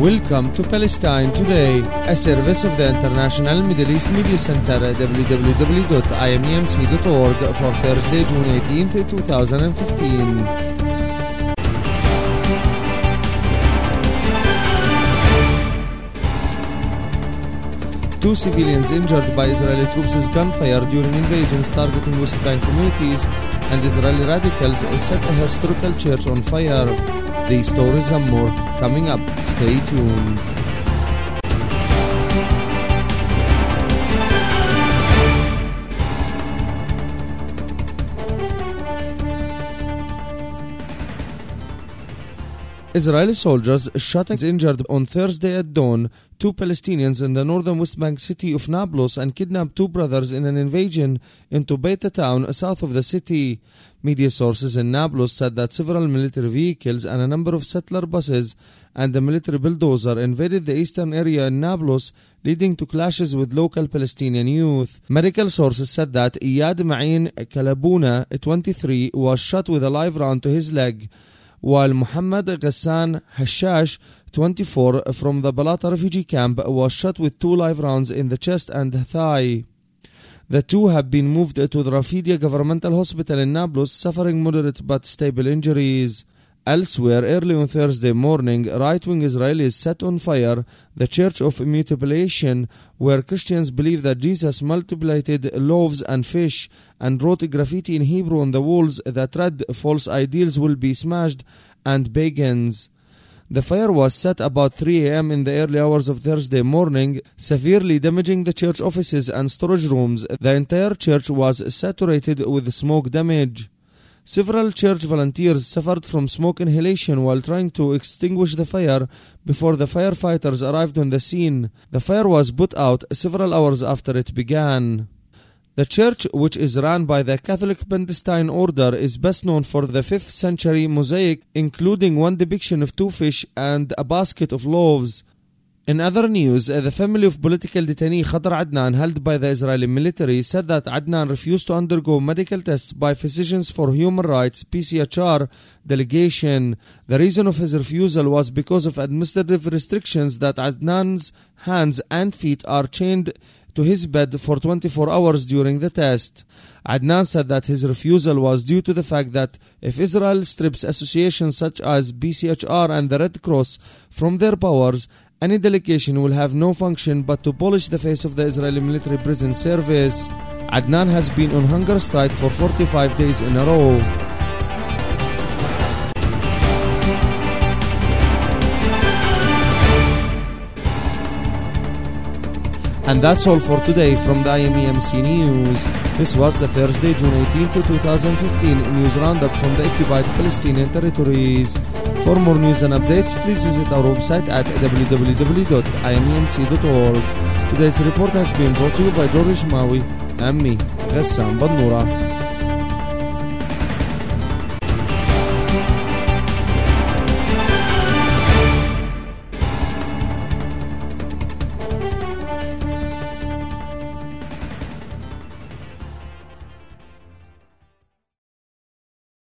Welcome to Palestine Today, a service of the International Middle East Media Center at www.imemc.org for Thursday, June 18, 2015. Two civilians injured by Israeli troops' gunfire during invasions targeting West Bank communities, and Israeli radicals set a historical church on fire. These stories and more coming up. Stay tuned. Israeli soldiers shot and injured on Thursday at dawn two Palestinians in the northern West Bank city of Nablus and kidnapped two brothers in an invasion into Beta town south of the city. Media sources in Nablus said that several military vehicles and a number of settler buses and a military bulldozer invaded the eastern area in Nablus, leading to clashes with local Palestinian youth. Medical sources said that Iyad Ma'in Kalabuna, 23, was shot with a live round to his leg, while Muhammad Ghassan Hashash, 24, from the Balata refugee camp was shot with two live rounds in the chest and thigh. The two have been moved to the Rafidia Governmental Hospital in Nablus, suffering moderate but stable injuries. Elsewhere, early on Thursday morning, right-wing Israelis set on fire the Church of Mutilation, where Christians believe that Jesus multiplied loaves and fish, and wrote graffiti in Hebrew on the walls that read "False ideals will be smashed" and "Pagans." The fire was set about 3 a.m. in the early hours of Thursday morning, severely damaging the church offices and storage rooms. The entire church was saturated with smoke damage. Several church volunteers suffered from smoke inhalation while trying to extinguish the fire before the firefighters arrived on the scene. The fire was put out several hours after it began. The church, which is run by the Catholic Bendistine order, is best known for the 5th century mosaic, including one depiction of two fish and a basket of loaves. In other news, the family of political detainee Khadr Adnan, held by the Israeli military, said that Adnan refused to undergo medical tests by Physicians for Human Rights (PCHR) delegation. The reason of his refusal was because of administrative restrictions that Adnan's hands and feet are chained to his bed for 24 hours during the test. Adnan said that his refusal was due to the fact that if Israel strips associations such as PCHR and the Red Cross from their powers, any delegation will have no function but to polish the face of the Israeli military prison service. Adnan has been on hunger strike for 45 days in a row. And that's all for today from the IMEMC News. This was the Thursday, June 18, 2015 news roundup from the occupied Palestinian territories. For more news and updates, please visit our website at www.imemc.org. Today's report has been brought to you by George Maui and me, Ghassan Badnoura.